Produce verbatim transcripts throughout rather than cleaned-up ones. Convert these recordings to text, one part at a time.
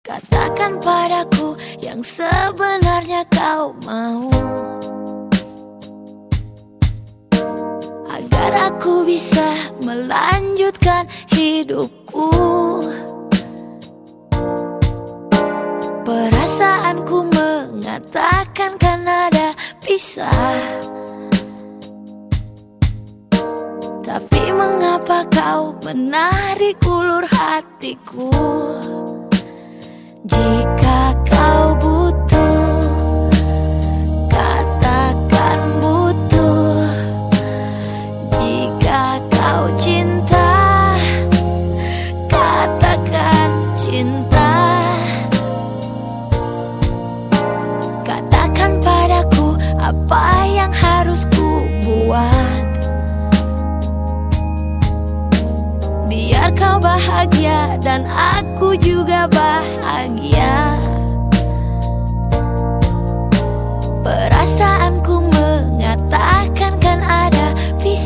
Katakan padaku yang sebenarnya kau mau, agar aku bisa melanjutkan hidupku. Perasaanku mengatakan kan ada pisah, tapi mengapa kau menarik ulur hatiku? Jika kau butuh, katakan butuh. Jika kau cinta, katakan cinta. Katakan padaku apa yang harus ku buat, biar kau bahagia dan aku juga bahagia. Perasaanku mengatakan kan ada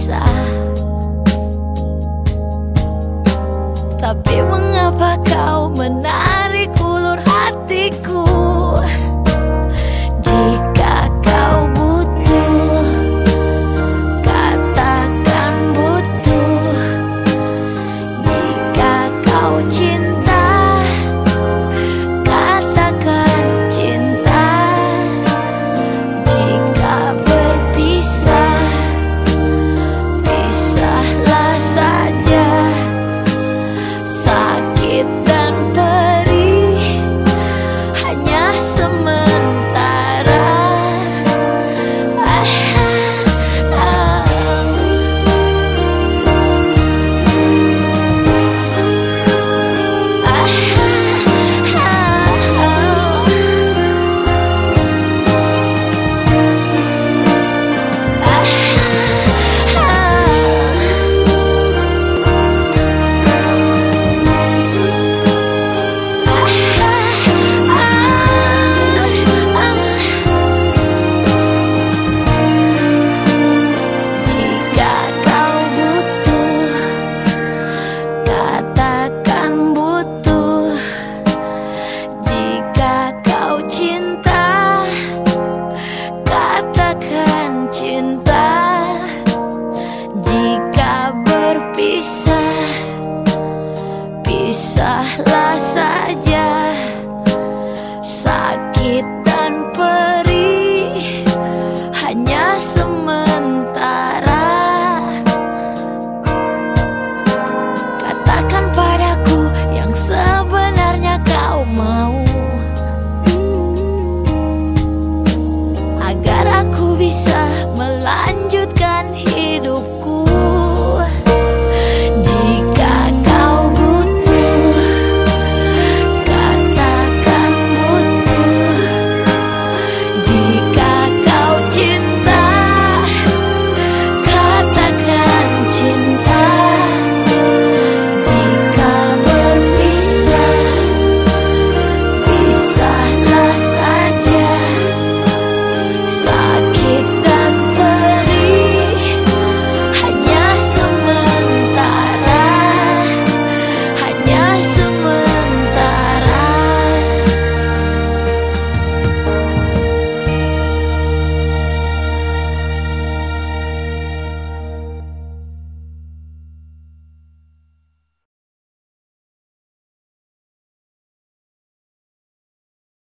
pisah, tapi mengapa kau